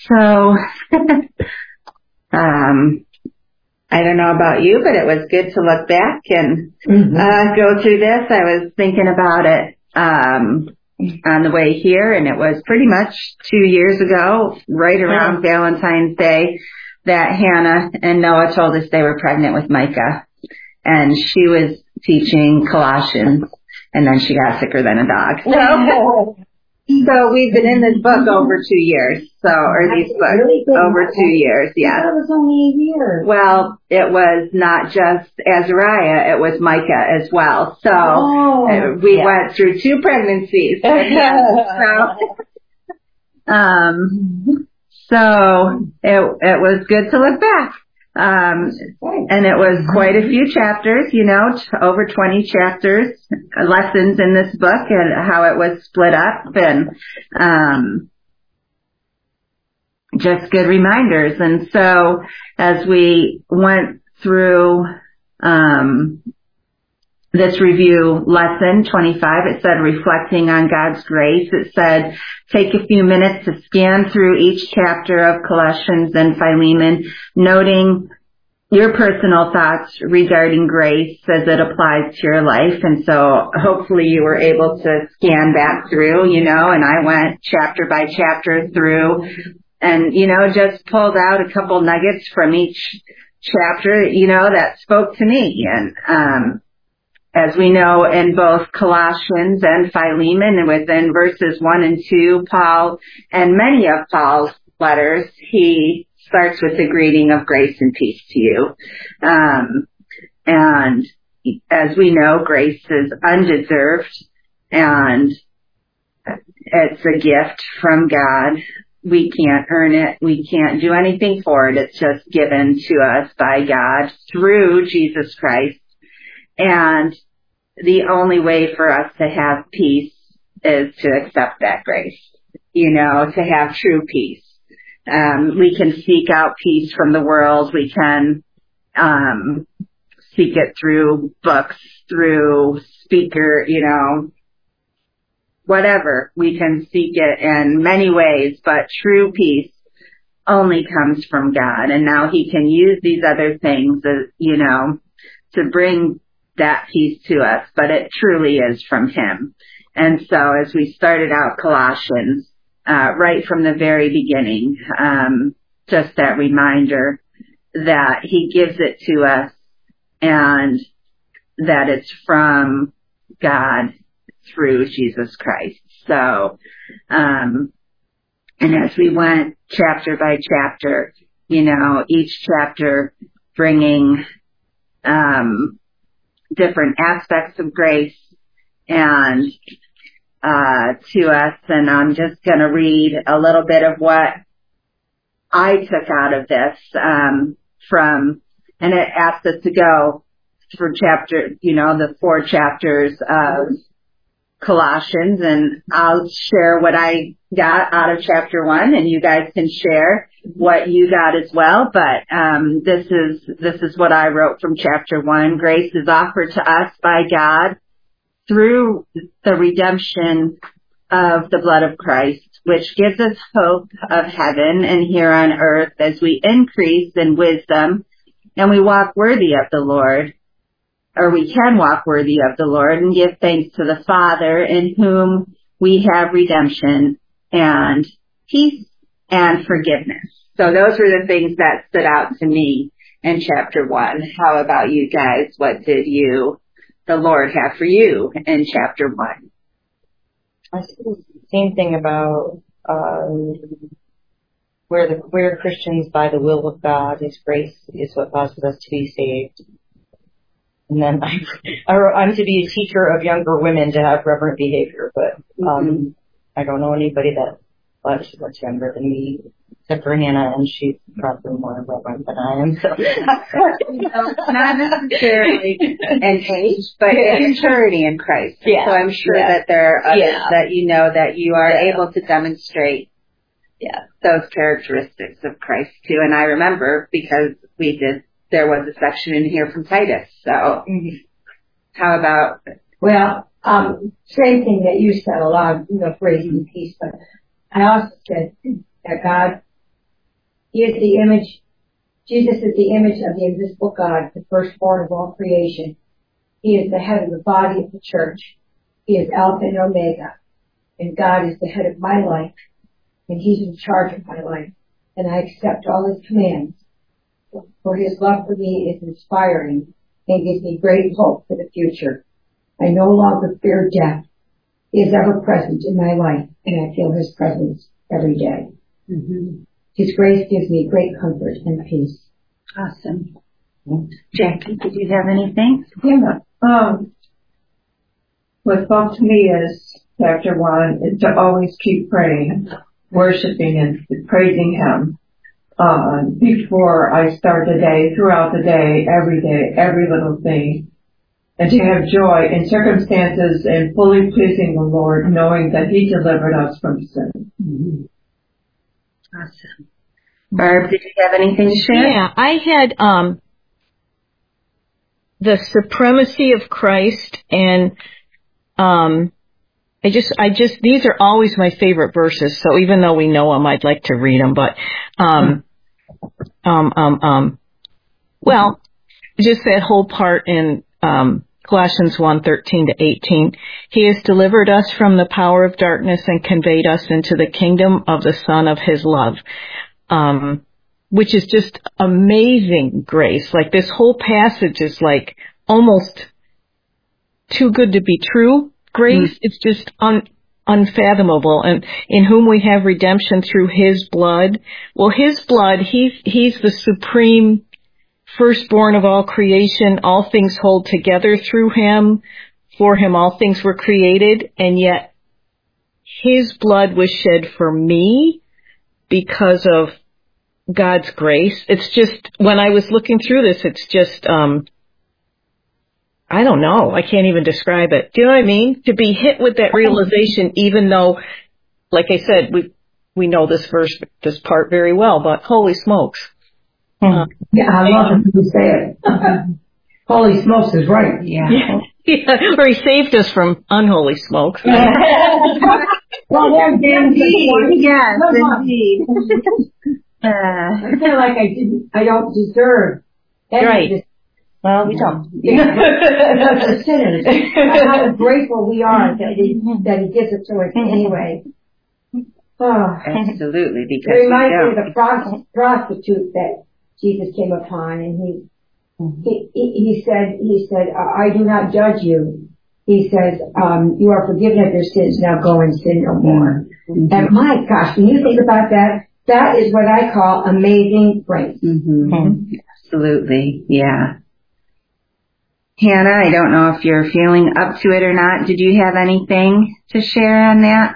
So, I don't know about you, but it was good to look back and go through this. I was thinking about it on the way here, and it was pretty much 2 years ago, right around Valentine's Day, that Hannah and Noah told us they were pregnant with Micah. And she was teaching Colossians, and then she got sicker than a dog. So we've been in this book over 2 years. Or these books over 2 years, yeah. I thought it was only a year. Well, it was not just Azariah, it was Micah as well. So we went through 2 pregnancies. So it was good to look back. And it was quite a few chapters, over 20 chapters, lessons in this book and how it was split up, and just good reminders. And so as we went through this review lesson 25, it said reflecting on God's grace. It said take a few minutes to scan through each chapter of Colossians and Philemon, noting your personal thoughts regarding grace as it applies to your life. And so hopefully you were able to scan back through, and I went chapter by chapter through and, just pulled out a couple nuggets from each chapter, that spoke to me. And, as we know in both Colossians and Philemon, and within verses 1 and 2, Paul, and many of Paul's letters, he starts with the greeting of grace and peace to you. And as we know, grace is undeserved, and it's a gift from God. We can't earn it. We can't do anything for it. It's just given to us by God through Jesus Christ. And the only way for us to have peace is to accept that grace, to have true peace. We can seek out peace from the world. We can seek it through books, through speaker, whatever. We can seek it in many ways, but true peace only comes from God. And now he can use these other things, to bring that peace to us, but it truly is from him. And so as we started out Colossians, right from the very beginning, just that reminder that he gives it to us and that it's from God through Jesus Christ. So, and as we went chapter by chapter, each chapter bringing, different aspects of grace and to us, and I'm just going to read a little bit of what I took out of this and it asks us to go through the 4 chapters of Colossians, and I'll share what I got out of chapter 1, and you guys can share what you got as well. But this is what I wrote from chapter 1. Grace is offered to us by God through the redemption of the blood of Christ, which gives us hope of heaven and here on earth as we increase in wisdom and we walk worthy of the Lord. Or we can walk worthy of the Lord and give thanks to the Father, in whom we have redemption and peace and forgiveness. So those were the things that stood out to me in chapter 1. How about you guys? What did the Lord have for you in chapter 1? I see the same thing about where Christians by the will of God, His grace is what causes us to be saved. And then I'm to be a teacher of younger women to have reverent behavior, but I don't know anybody that's much younger than me, except for Hannah, and she's probably more reverent than I am. So. Not necessarily in age, but in maturity in Christ. Yeah. So I'm sure that there are others that that you are able to demonstrate those characteristics of Christ too. And I remember because there was a section in here from Titus. So how about? Well, same thing that you said, a lot of, praising peace, but I also said that God Jesus is the image of the invisible God, the firstborn of all creation. He is the head of the body of the church. He is Alpha and Omega. And God is the head of my life. And He's in charge of my life. And I accept all His commands. For His love for me is inspiring and gives me great hope for the future. I no longer fear death. He is ever present in my life, and I feel His presence every day. Mm-hmm. His grace gives me great comfort and peace. Awesome. Jackie, did you have anything? Yeah. What spoke to me is chapter 1 is to always keep praying, worshiping and praising Him. Before I start the day, throughout the day, every little thing. And to have joy in circumstances and fully pleasing the Lord, knowing that He delivered us from sin. Mm-hmm. Awesome. Barb, did you have anything to share? Yeah, I had the supremacy of Christ, and I just these are always my favorite verses. So even though we know them, I'd like to read them. But well, just that whole part in Colossians 1:13-18. He has delivered us from the power of darkness and conveyed us into the kingdom of the Son of His love. Which is just amazing grace. Like this whole passage is like almost too good to be true grace. Mm. It's just unfathomable. And in whom we have redemption through His blood. Well, His blood, He's the supreme firstborn of all creation. All things hold together through Him. For Him all things were created. And yet His blood was shed for me because of God's grace. It's just, when I was looking through this, it's just, I don't know. I can't even describe it. Do you know what I mean? To be hit with that realization, even though, like I said, we know this part very well, but holy smokes. Yeah, I love it when you say it. Holy smokes is right. Yeah. Or He saved us from unholy smokes. Well, indeed. Yes, indeed. I feel like I don't deserve any right. of this. Well, we don't. The sinners. How grateful we are that He gives it to us anyway. Oh. Absolutely, because it reminds me of the prostitute that Jesus came upon, and he said, I do not judge you. He says, you are forgiven of your sins, now go and sin no more. Mm-hmm. And my gosh, when you think about that, that is what I call amazing grace. Mm-hmm. Mm-hmm. Absolutely, yeah. Hannah, I don't know if you're feeling up to it or not. Did you have anything to share on that?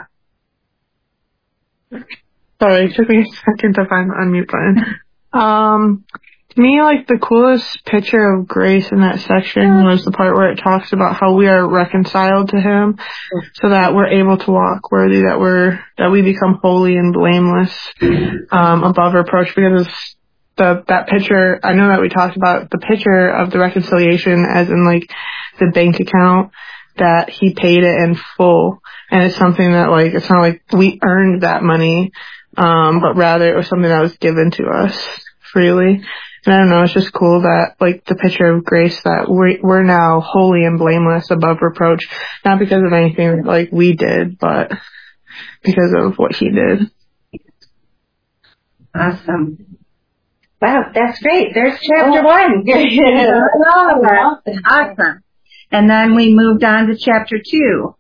Sorry, it took me a second to find the unmute button. To me, like, the coolest picture of grace in that section was the part where it talks about how we are reconciled to Him so that we're able to walk worthy, that we become holy and blameless, above reproach, because that picture, I know that we talked about the picture of the reconciliation as in like the bank account, that He paid it in full. And it's something that, like, it's not like we earned that money, but rather it was something that was given to us freely. And I don't know, it's just cool that, like, the picture of grace, that we're now holy and blameless above reproach, not because of anything like we did, but because of what He did. Awesome. Wow, that's great. There's chapter 1. Awesome. And then we moved on to chapter 2.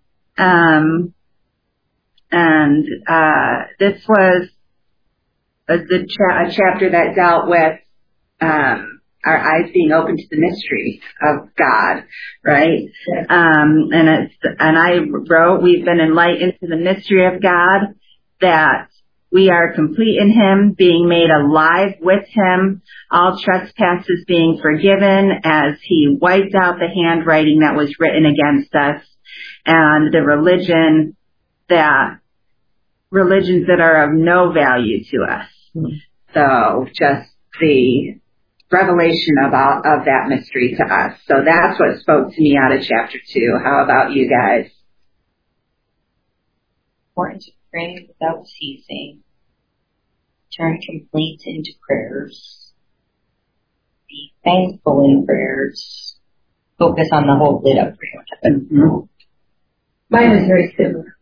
This was a chapter that dealt with our eyes being open to the mystery of God, right? And I wrote, we've been enlightened to the mystery of God, that we are complete in Him, being made alive with Him, all trespasses being forgiven as He wiped out the handwriting that was written against us, and the religions that are of no value to us. So just the revelation of that mystery to us. So that's what spoke to me out of chapter 2. How about you guys? Important to pray without ceasing, Turn complaints into prayers. Be thankful in prayers. Focus on the whole lit up prayer. Mine is very similar.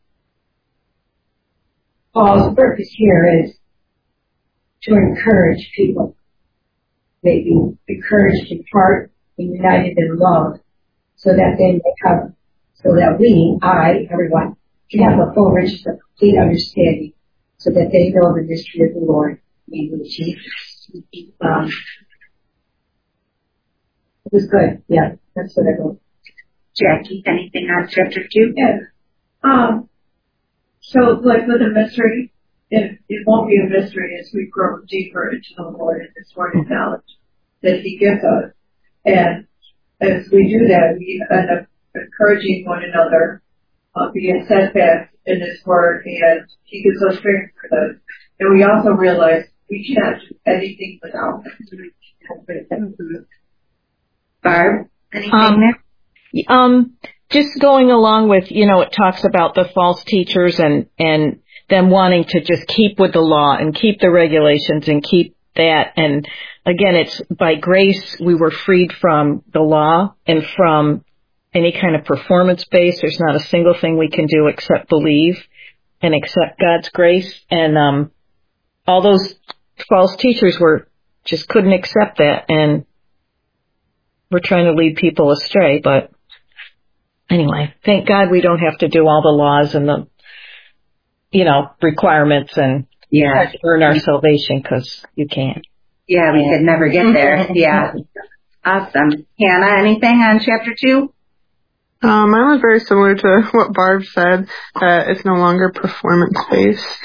Paul's purpose here is to encourage people. They be encouraged in heart and united in love, so that they may have, so that everyone, can have a full riches of complete understanding, so that they know the mystery of the Lord, namely Jesus. It was good. Yeah, that's what I wrote. Jackie, anything on chapter 2? Yeah. So, like with a mystery, it won't be a mystery as we grow deeper into the Lord and His word and knowledge that He gives us. And as we do that, we end up encouraging one another, being steadfast in His word, and He gives us strength for this. And we also realize we cannot do anything without Him. Barb, anything there? Just going along with, it talks about the false teachers and them wanting to just keep with the law and keep the regulations and keep that. And again, it's by grace we were freed from the law and from any kind of performance base. There's not a single thing we can do except believe and accept God's grace. And all those false teachers just couldn't accept that, and we're trying to lead people astray. But anyway, thank God we don't have to do all the laws and the, requirements and earn our salvation, because you can't. Yeah, we could never get there. Yeah. Awesome. Hannah, anything on chapter 2? Mine was very similar to what Barb said, that it's no longer performance-based.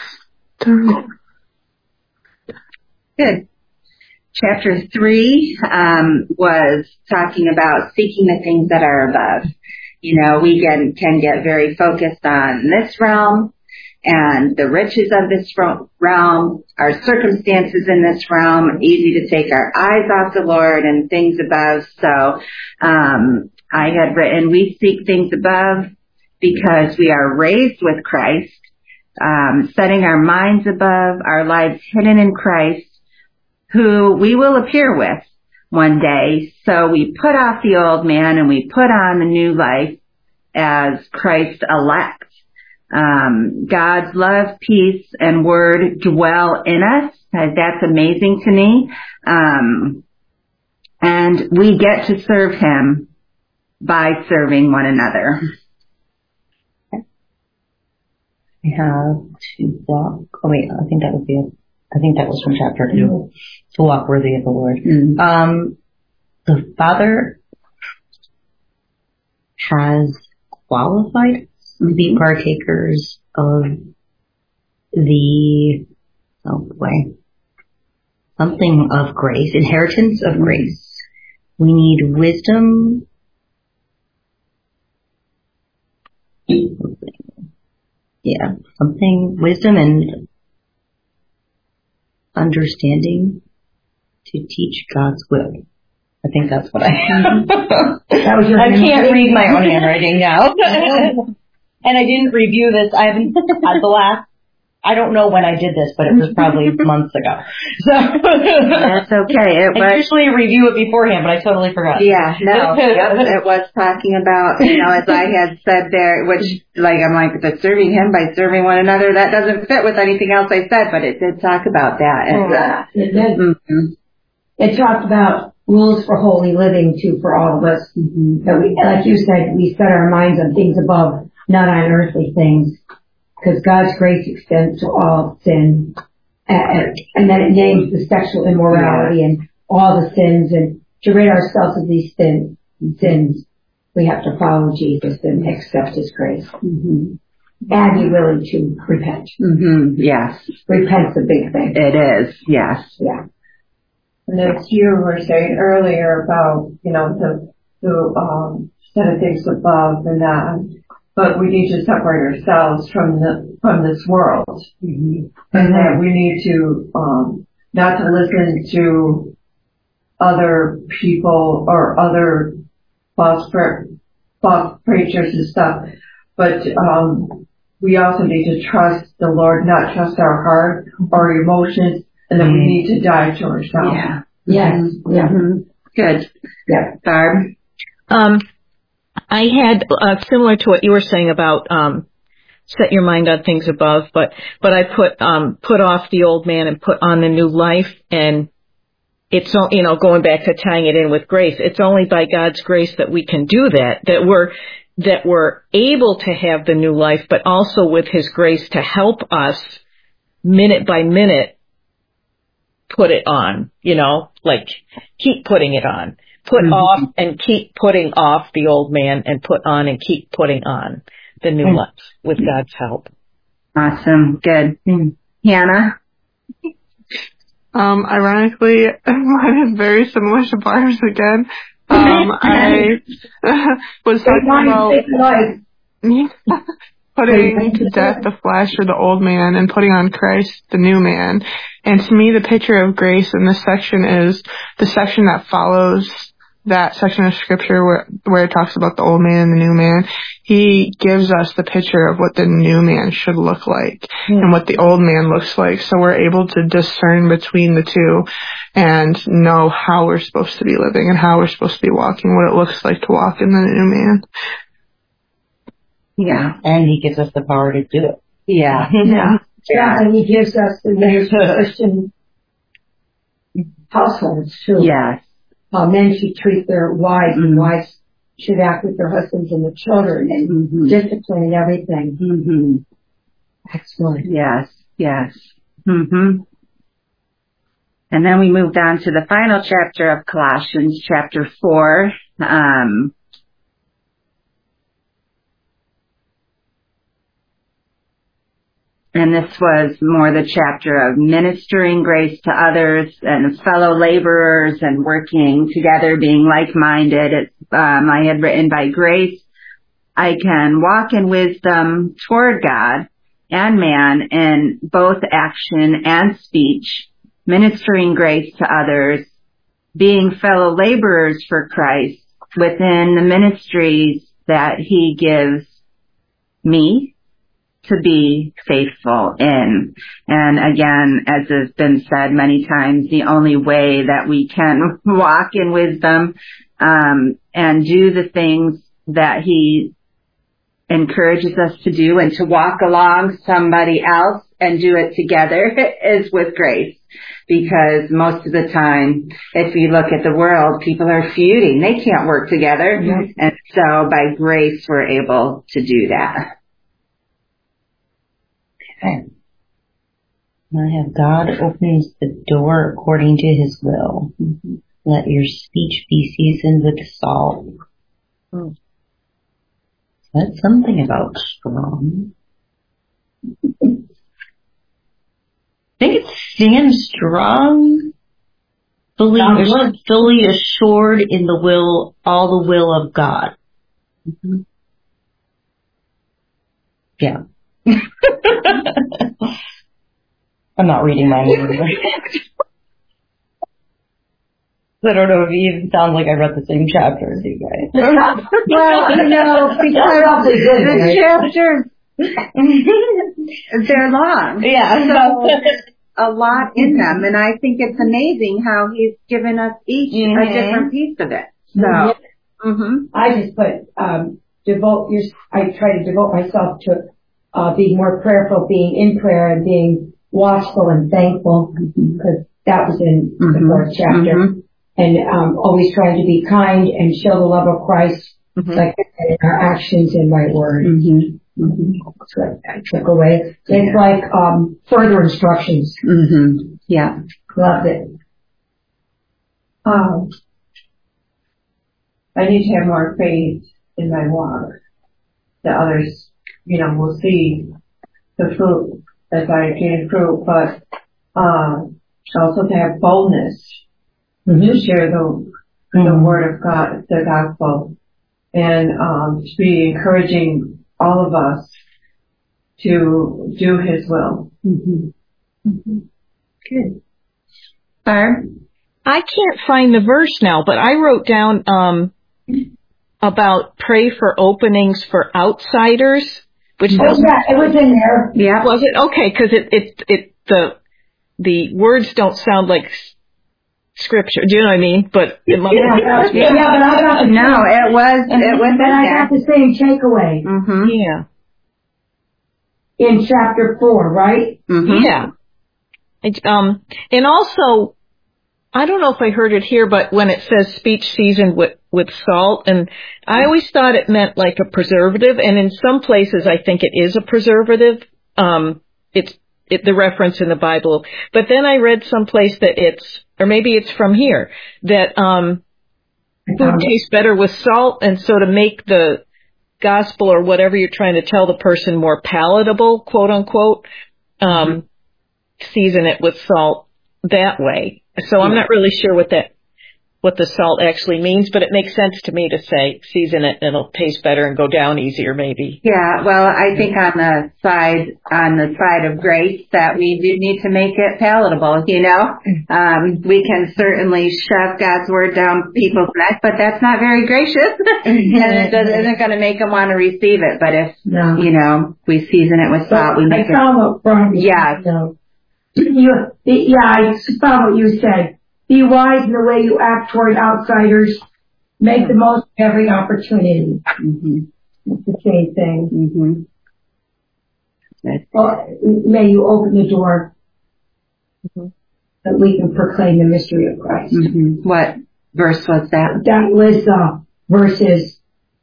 Good. Chapter 3 was talking about seeking the things that are above. We can get very focused on this realm and the riches of this realm, our circumstances in this realm, easy to take our eyes off the Lord and things above. So I had written, we seek things above because we are raised with Christ, setting our minds above, our lives hidden in Christ, who we will appear with one day. So we put off the old man and we put on the new life as Christ elect. God's love, peace, and word dwell in us. That's amazing to me. And we get to serve Him by serving one another. I have to walk. Oh wait, I think that was from chapter 2. To walk worthy of the Lord. Mm-hmm. The Father has qualified us to be partakers of something of grace, inheritance of grace. We need wisdom. Wisdom and understanding to teach God's will. I think that's what I have. I can't read my own handwriting now. And I didn't review this. I haven't, I don't know when I did this, but it was probably months ago. So that's okay. I usually review it beforehand, but I totally forgot. Yeah, no. It was talking about, as I had said there, which, I'm like, the serving Him by serving one another, that doesn't fit with anything else I said, but it did talk about that. It did. Mm-hmm. It talked about rules for holy living, too, for all of us. Mm-hmm. That we, like you said, we set our minds on things above, not on earthly things. Because God's grace extends to all sin. And then it names the sexual immorality and all the sins. And to rid ourselves of these sins, we have to follow Jesus and accept His grace. Mm-hmm. And be willing to repent. Mm-hmm. Yes. Repent's a big thing. It is, yes. Yeah. And as you were saying earlier about, the set of things above and that. But we need to separate ourselves from this world. Mm-hmm. And that we need to, not to listen to other people or other false preachers and stuff, but, we also need to trust the Lord, not trust our heart or emotions, and then we need to die to ourselves. Yeah. Yes. Yeah. Mm-hmm. Good. Yeah. Barb? I had, similar to what you were saying about, set your mind on things above, but I put off the old man and put on the new life, and it's, going back to tying it in with grace. It's only by God's grace that we can do that we're able to have the new life, but also with His grace to help us minute by minute put it on, like keep putting it on. Put off and keep putting off the old man, and put on and keep putting on the new life with God's help. Awesome. Good. Hannah? Ironically, mine is very similar to Barb's again. I was talking about putting to death the flesh or the old man and putting on Christ, the new man. And to me, the picture of grace in this section is the section that follows that section of scripture where it talks about the old man and the new man. He gives us the picture of what the new man should look like and what the old man looks like. So we're able to discern between the two and know how we're supposed to be living and how we're supposed to be walking, what it looks like to walk in the new man. Yeah. And He gives us the power to do it. Yeah. Yeah, and He gives us the measure of Christian households too. Yes. How men should treat their wives and wives should act with their husbands and the children and discipline and everything. Mm-hmm. Excellent. Yes. Mm-hmm. And then we moved on to the final chapter of Colossians, chapter 4. And this was more the chapter of ministering grace to others and fellow laborers and working together, being like-minded. I had written, by grace, I can walk in wisdom toward God and man in both action and speech, ministering grace to others, being fellow laborers for Christ within the ministries that He gives me to be faithful in. And again, as has been said many times, the only way that we can walk in wisdom and do the things that He encourages us to do and to walk along somebody else and do it together is with grace. Because most of the time, if you look at the world, people are feuding. They can't work together. Mm-hmm. And so by grace, we're able to do that. Okay. I have God opens the door according to His will. Mm-hmm. Let your speech be seasoned with salt. Oh. That's something about strong. I think it's stand strong, fully assured in the will, all the will of God. Mm-hmm. Yeah. I'm not reading my name. I don't know if it even sounds like I read the same chapter as you guys. Well, because the chapters, they're long. Yeah. So a lot in them, and I think it's amazing how He's given us each a different piece of it. So, I just put, I try to devote myself to being more prayerful, being in prayer and being watchful and thankful, because that was in the 4th chapter. And always trying to be kind and show the love of Christ, like in our actions and my word. That's what I took away. It's like further instructions. Yeah, loved it. I need to have more faith in my walk that others, will see the fruit as I gain fruit, but also to have boldness to share the word of God, the gospel, and to be encouraging all of us to do His will. Good. Barb? I can't find the verse now, but I wrote down about pray for openings for outsiders, which Oh yeah, it was in there. Yeah. was it? Okay, because the words don't sound like scripture. Do you know what I mean? But it might Yeah, but I got the No, it was and in I there. got the same takeaway Mm-hmm. Yeah. in chapter 4, right? Mm-hmm. Yeah. And also, I don't know if I heard it here, but when it says speech seasoned with salt, and I always thought it meant like a preservative, and in some places I think it is a preservative. It's the reference in the Bible. But then I read someplace that or maybe it's from here, that food tastes better with salt, and so to make the gospel or whatever you're trying to tell the person more palatable, quote unquote, season it with salt that way. So I'm not really sure what the salt actually means, but it makes sense to me to say season it and it'll taste better and go down easier maybe. Yeah, well, I think on the side of grace that we do need to make it palatable, you know. We can certainly shove God's word down people's neck, but that's not very gracious. And it isn't going to make them want to receive it. But if, you know, we season it with salt, we make it. Yeah. I saw what you said. Be wise in the way you act toward outsiders. Make the most of every opportunity. Mm-hmm. It's the same thing. Mm-hmm. Well, may you open the door that we can proclaim the mystery of Christ. Mm-hmm. What verse was that? That was verses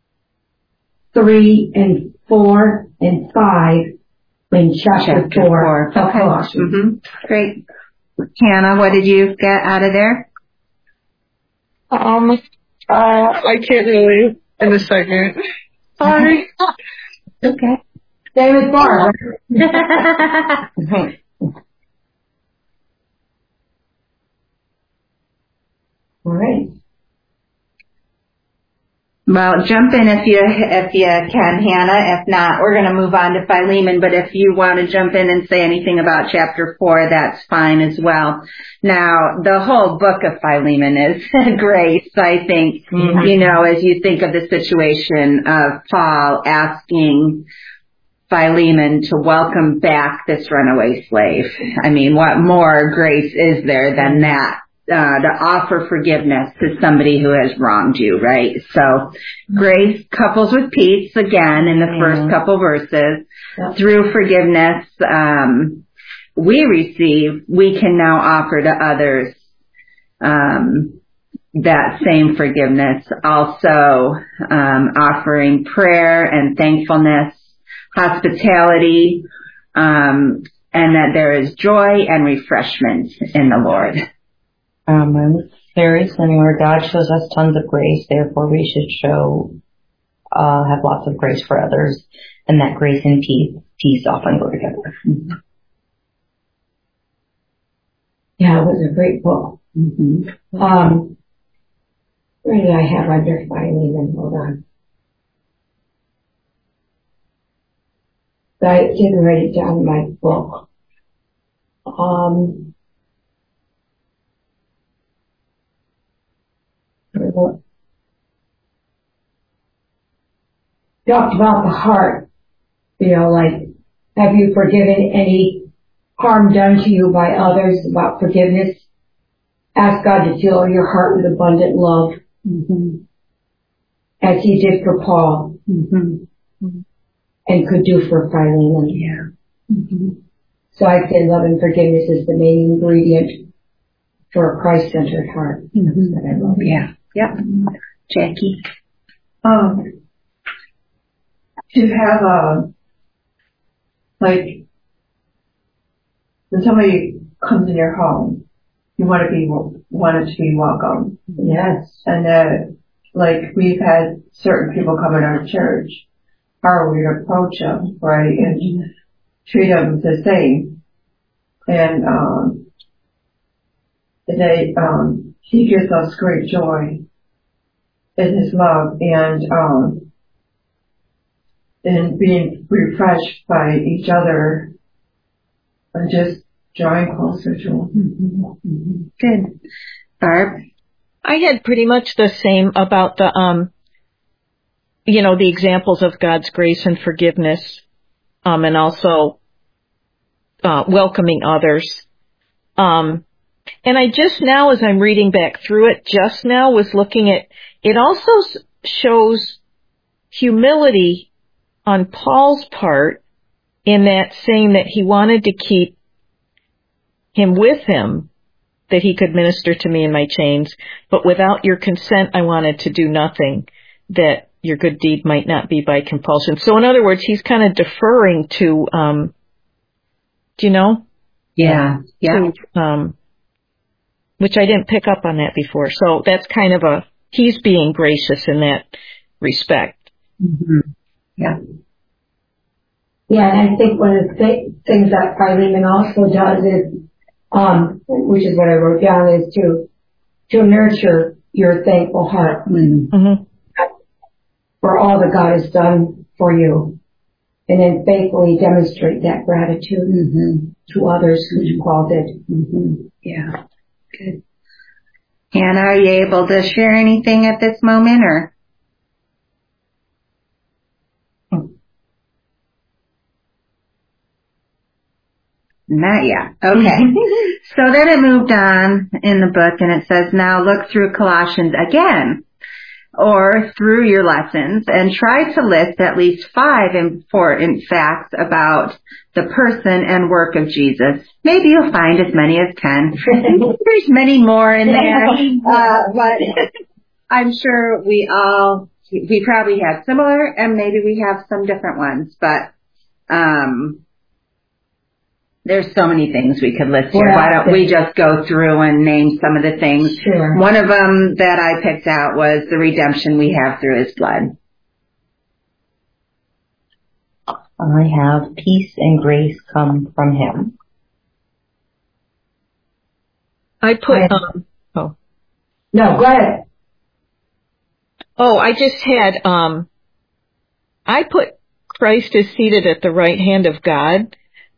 3 and 4 and 5 in chapter 4 of Colossians. Mm-hmm. Great. Hannah, what did you get out of there? I can't really in a second. Sorry. Okay. Same as Barb. All right. Well, jump in if you can, Hannah. If not, we're going to move on to Philemon. But if you want to jump in and say anything about chapter 4, that's fine as well. Now, the whole book of Philemon is grace, I think. Mm-hmm. You know, as you think of the situation of Paul asking Philemon to welcome back this runaway slave. I mean, what more grace is there than that? To offer forgiveness to somebody who has wronged you, right? So grace couples with peace again in the first couple verses. Yep. Through forgiveness we can now offer to others that same forgiveness. Also offering prayer and thankfulness, hospitality, and that there is joy and refreshment in the Lord. Very similar. God shows us tons of grace, therefore we should have lots of grace for others, and that grace and peace often go together. Mm-hmm. Yeah, it was a great book. Mm-hmm. Where did I have under Philemon? Hold on. I didn't write it down in my book. Talked about the heart, you know, like, have you forgiven any harm done to you by others? About forgiveness, ask God to fill your heart with abundant love, as He did for Paul, and could do for Philemon. Yeah. So I'd say love and forgiveness is the main ingredient for a Christ-centered heart. That I love. Yeah. Yep. Jackie. To have like, when somebody comes in your home, you want it to be welcome. Yes. And like, we've had certain people come in our church, how we approach them, right, and treat them the same. And He gives us great joy in His love, and being refreshed by each other and just drawing closer to Him. Good. Barb? I had pretty much the same about the, the examples of God's grace and forgiveness. and also welcoming others. And I just now, as I'm reading back through it, just now was looking at, it also shows humility on Paul's part in that saying that he wanted to keep him with him, that he could minister to me in my chains, but without your consent I wanted to do nothing, that your good deed might not be by compulsion. So in other words, he's kind of deferring to, do you know? Yeah. Yeah. To, which I didn't pick up on that before. So that's kind of he's being gracious in that respect. Mm-hmm. Yeah. Yeah, and I think one of the things that Philemon also does is, which is what I wrote down, is to nurture your thankful heart Mm-hmm. for all that God has done for you, and then faithfully demonstrate that gratitude to others who called it. Yeah. Good. Hannah, are you able to share anything at this moment, or? Not yet. Okay. So then it moved on in the book, and it says, now look through Colossians again, or through your lessons, and try to list at least 5 important facts about the person and work of Jesus. Maybe you'll find as many as 10. There's many more in there, but I'm sure we probably have similar, and maybe we have some different ones, but there's so many things we could list here. Why don't we just go through and name some of the things? Sure. One of them that I picked out was the redemption we have through his blood. I have peace and grace come from him. I put, No, go ahead. I just had, I put Christ is seated at the right hand of God.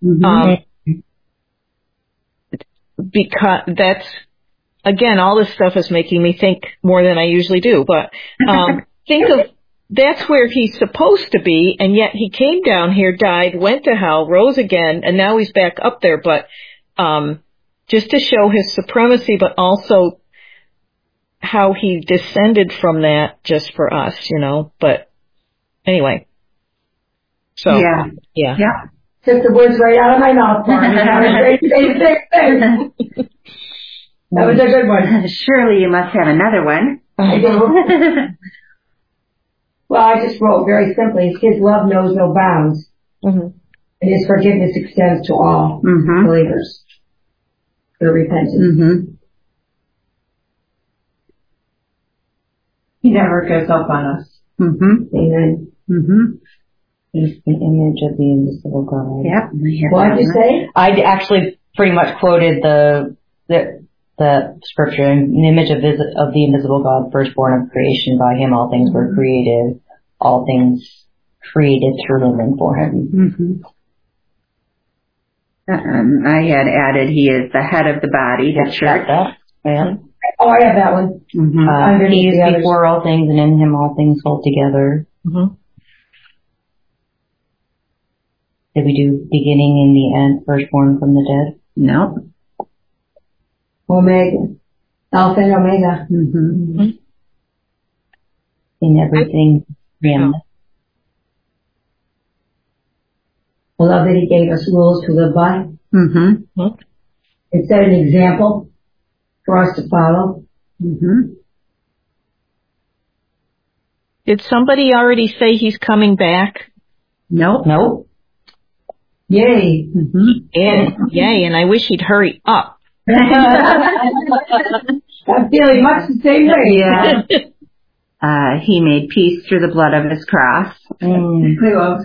Because that's, again, all this stuff is making me think more than I usually do, but think of, that's where he's supposed to be, and yet he came down here, died, went to hell, rose again, and now he's back up there, but just to show his supremacy, but also how he descended from that just for us, but anyway. So, yeah. Took the words right out of my mouth, Barney. That was a good one. Surely you must have another one. I do. Well, I just wrote very simply, his love knows no bounds. And his forgiveness extends to all believers through repentance. He never gives up on us. Amen. He's the image of the invisible God. Yep. What did you say? I actually pretty much quoted the scripture, an image of the invisible God, firstborn of creation. By him all things were created, all things created through him and for him. I had added he is the head of the body, the church. Yeah. Oh, I have that one. He is before all things, and in him all things hold together. Did we do beginning and the end, firstborn from the dead? No. Omega. Alpha and Omega. In everything, him. I love that he gave us rules to live by. It set an example for us to follow. Did somebody already say he's coming back? Nope. Yay. Yay, and I wish he'd hurry up. I'm feeling much the same way. Yeah. He made peace through the blood of his cross. We're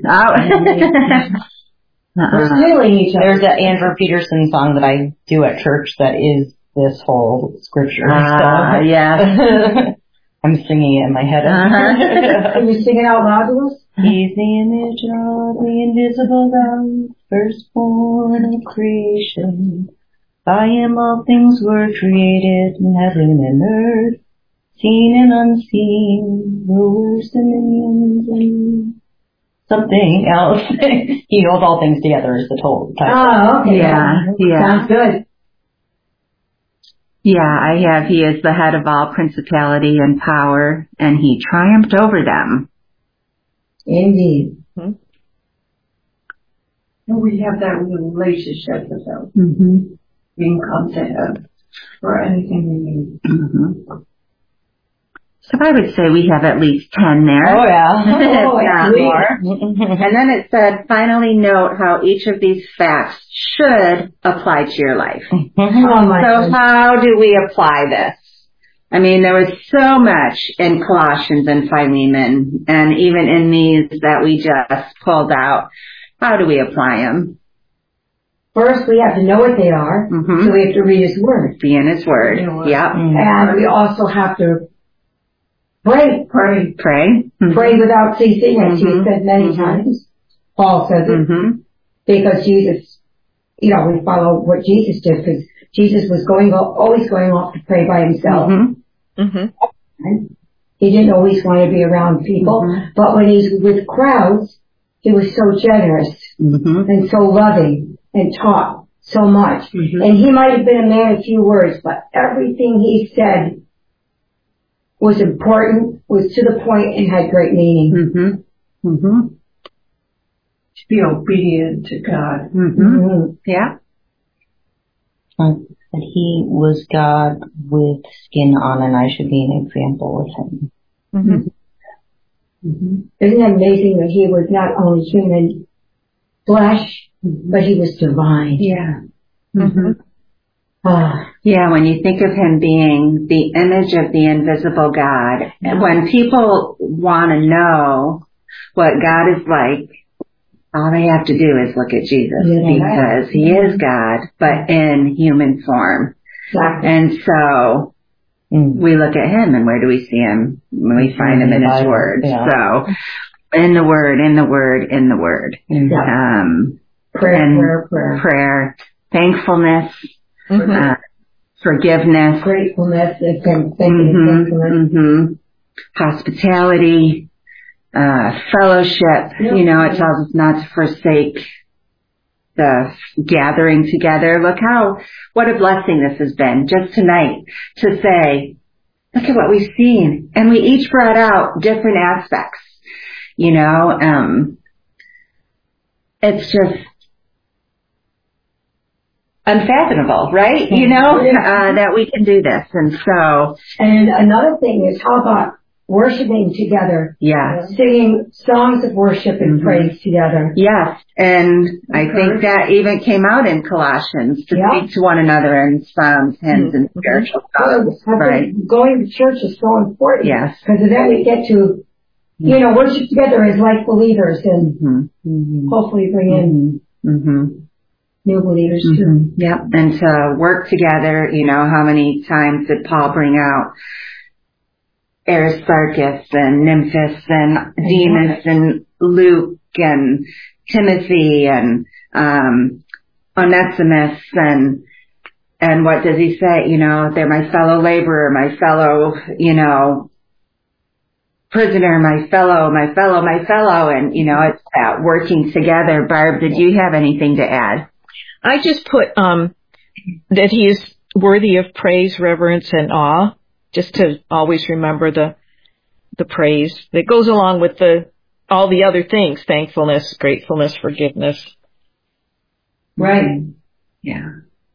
stealing each other. There's an Andrew Peterson song that I do at church that is this whole scripture. I'm singing it in my head. Are you singing out loud to us? He's the image of the invisible God, firstborn of creation. By him all things were created in heaven and earth, seen and unseen, rulers, dominions, and something else. He holds all things together is the total title. Oh, okay. Yeah. Sounds good. Yeah, I have, he is the head of all principality and power, and he triumphed over them. Indeed. And we have that relationship with him. Mm-hmm. We can come to him for anything we need. Mm-hmm. So I would say we have at least 10 there. Oh, yeah. If not more. Mm-hmm. And then it said, finally note how each of these facts should apply to your life. Oh, my So goodness. how do we apply this? I mean, there was so much in Colossians and Philemon, and even in these that we just pulled out. How do we apply them? First, we have to know what they are, Mhm. so we have to read His Word. Be in His Word. Yep. And we also have to pray. Pray. Pray without ceasing, as He Mhm. said many Mhm. times. Paul says it. Mm-hmm. Because Jesus, we follow what Jesus did, because Jesus was always going off to pray by Himself. Mm-hmm. Mm-hmm. He didn't always want to be around people, Mhm. but when he's with crowds, he was so generous Mm-hmm. and so loving and taught so much. Mhm. And he might have been a man of few words, but everything he said was important, was to the point, and had great meaning. Mm-hmm. Mm-hmm. To be obedient to God. Mm-hmm. Mhm. Yeah. That he was God with skin on, and I should be an example of him. Mm-hmm. Mm-hmm. Isn't it amazing that he was not only human flesh, but he was divine? Yeah. Mm-hmm. Ah, Yeah, when you think of him being the image of the invisible God, when people want to know what God is like, all they have to do is look at Jesus, Yeah. because he is God, but in human form. exactly. And so we look at him, and where do we see him? We find him in his Bible, Word. yeah. So in the Word, in the Word, in the Word. Yeah. Prayer, Prayer. thankfulness, Mm-hmm. forgiveness, Gratefulness, and thankfulness. mm-hmm. Hospitality, fellowship. Yeah. It tells us not to forsake the gathering together. Look what a blessing this has been just tonight to say, look at what we've seen. And we each brought out different aspects, it's just unfathomable, right? That we can do this. And so. And another thing is, how about worshiping together? Yeah. Singing songs of worship and praise together. Yes. And I think that even came out in Colossians to speak to one another in psalms, hymns, and spiritual songs. Right. Going to church is so important. Yes. Because then we get to, worship together as like believers and hopefully bring in new believers too. Yep. And to work together, how many times did Paul bring out Aristarchus and Nymphus and Demas and Luke and Timothy and Onesimus and what does he say? They're my fellow laborer, my fellow, prisoner, my fellow, and it's that working together. Barb, did you have anything to add? I just put that he is worthy of praise, reverence, and awe, just to always remember the praise that goes along with all the other things, thankfulness, gratefulness, forgiveness. Right. Yeah.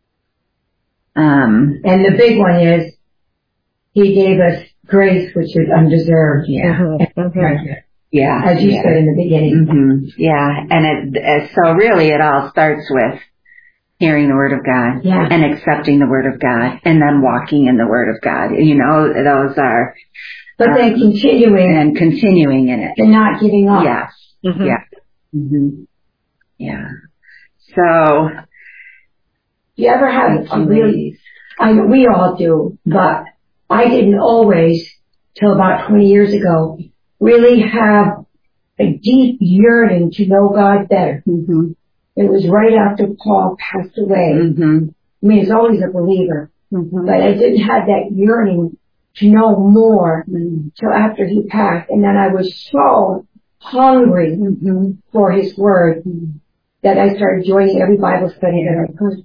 And the big one is, he gave us grace which is undeserved. Yeah. Yeah. As you said in the beginning. Yeah. And so really it all starts with hearing the Word of God and accepting the Word of God and then walking in the Word of God. Those are. But then continuing. And continuing in it. And not giving up. Yes. Yeah. Yeah. So. Do you ever have a really, we all do, but I didn't always, till about 20 years ago, really have a deep yearning to know God better. It was right after Paul passed away. I mean, he's always a believer, but I didn't have that yearning to know more till after he passed. And then I was so hungry for His Word that I started joining every Bible study that I could.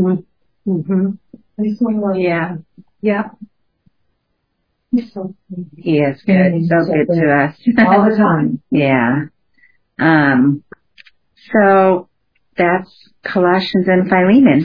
Yeah. Yep. He's so He is good. So good to us. all the time. Yeah. So that's Colossians and Philemon.